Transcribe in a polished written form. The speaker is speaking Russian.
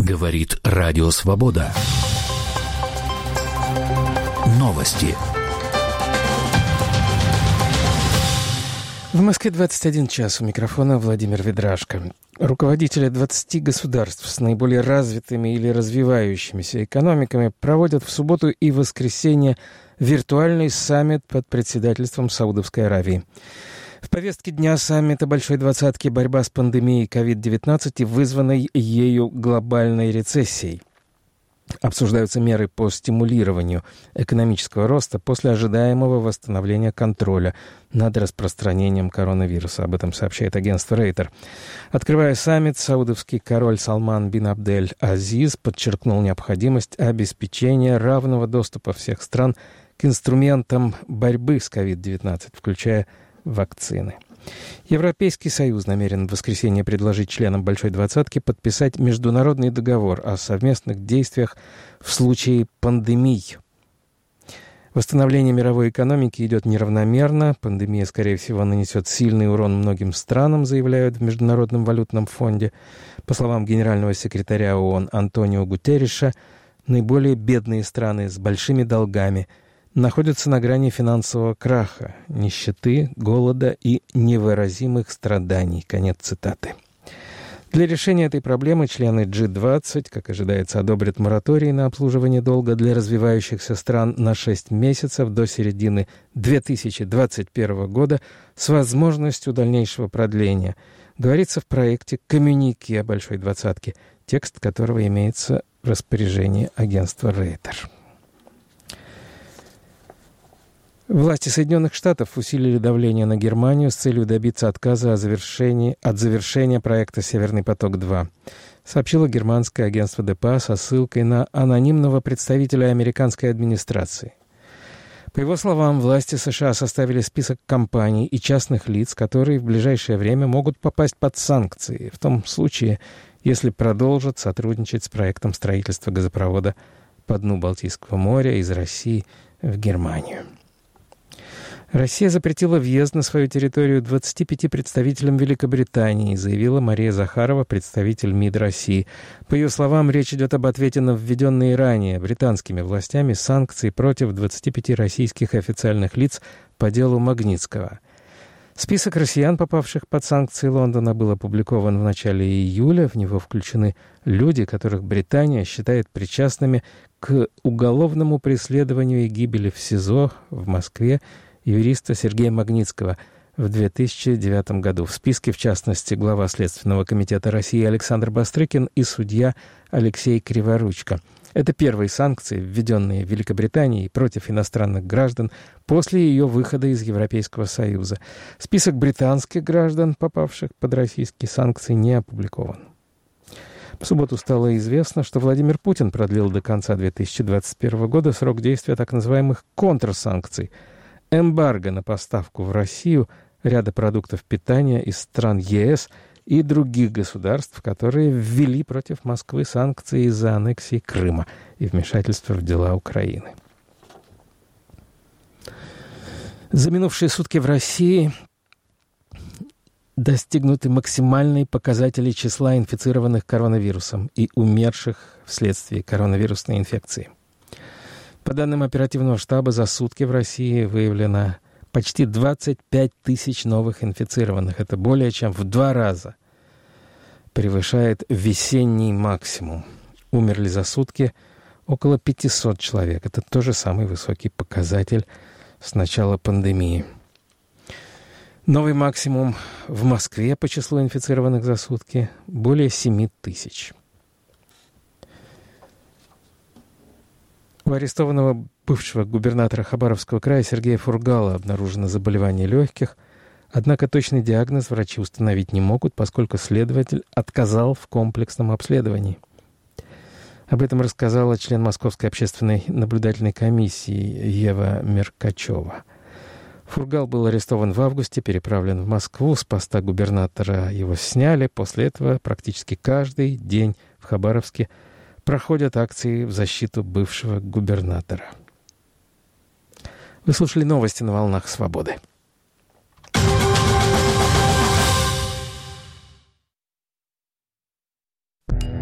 Говорит Радио Свобода. Новости. В Москве 21 час. У микрофона Владимир Ведрашко. Руководители 20 государств с наиболее развитыми или развивающимися экономиками проводят в субботу и воскресенье виртуальный саммит под председательством Саудовской Аравии. В повестке дня саммита Большой Двадцатки борьба с пандемией COVID-19 и вызванной ею глобальной рецессией. Обсуждаются меры по стимулированию экономического роста после ожидаемого восстановления контроля над распространением коронавируса. Об этом сообщает агентство Рейтер. Открывая саммит, саудовский король Салман бин Абдель-Азиз подчеркнул необходимость обеспечения равного доступа всех стран к инструментам борьбы с COVID-19, включая вакцины. Европейский Союз намерен в воскресенье предложить членам Большой Двадцатки подписать международный договор о совместных действиях в случае пандемий. Восстановление мировой экономики идет неравномерно. Пандемия, скорее всего, нанесет сильный урон многим странам, заявляют в Международном валютном фонде. По словам генерального секретаря ООН Антонио Гутерриша, наиболее бедные страны с большими долгами находятся на грани финансового краха, нищеты, голода и невыразимых страданий. Конец цитаты. Для решения этой проблемы члены G20, как ожидается, одобрят мораторий на обслуживание долга для развивающихся стран на 6 месяцев до середины 2021 года с возможностью дальнейшего продления. Говорится в проекте «Коммюнике о Большой Двадцатке», текст которого имеется в распоряжении агентства Рейтер. Власти Соединенных Штатов усилили давление на Германию с целью добиться отказа от завершения проекта «Северный поток-2», сообщило германское агентство ДПА со ссылкой на анонимного представителя американской администрации. По его словам, власти США составили список компаний и частных лиц, которые в ближайшее время могут попасть под санкции, в том случае, если продолжат сотрудничать с проектом строительства газопровода по дну Балтийского моря из России в Германию. Россия запретила въезд на свою территорию 25 представителям Великобритании, заявила Мария Захарова, представитель МИД России. По ее словам, речь идет об ответе на введенные ранее британскими властями санкции против 25 российских официальных лиц по делу Магнитского. Список россиян, попавших под санкции Лондона, был опубликован в начале июля. В него включены люди, которых Британия считает причастными к уголовному преследованию и гибели в СИЗО в Москве юриста Сергея Магнитского в 2009 году. В списке, в частности, глава Следственного комитета России Александр Бастрыкин и судья Алексей Криворучко. Это первые санкции, введенные Великобританией против иностранных граждан после ее выхода из Европейского Союза. Список британских граждан, попавших под российские санкции, не опубликован. В субботу стало известно, что Владимир Путин продлил до конца 2021 года срок действия так называемых контрсанкций – эмбарго на поставку в Россию ряда продуктов питания из стран ЕС и других государств, которые ввели против Москвы санкции из-за аннексии Крыма и вмешательства в дела Украины. За минувшие сутки в России достигнуты максимальные показатели числа инфицированных коронавирусом и умерших вследствие коронавирусной инфекции. По данным оперативного штаба, за сутки в России выявлено почти 25 тысяч новых инфицированных. Это более чем в 2 раза превышает весенний максимум. Умерли за сутки около 500 человек. Это тоже самый высокий показатель с начала пандемии. Новый максимум в Москве по числу инфицированных за сутки более 7 тысяч. У арестованного бывшего губернатора Хабаровского края Сергея Фургала обнаружено заболевание легких, однако точный диагноз врачи установить не могут, поскольку следователь отказал в комплексном обследовании. Об этом рассказала член Московской общественной наблюдательной комиссии Ева Меркачева. Фургал был арестован в августе, переправлен в Москву, с поста губернатора его сняли. После этого практически каждый день в Хабаровске проходят акции в защиту бывшего губернатора. Вы слушали новости на «Волнах Свободы».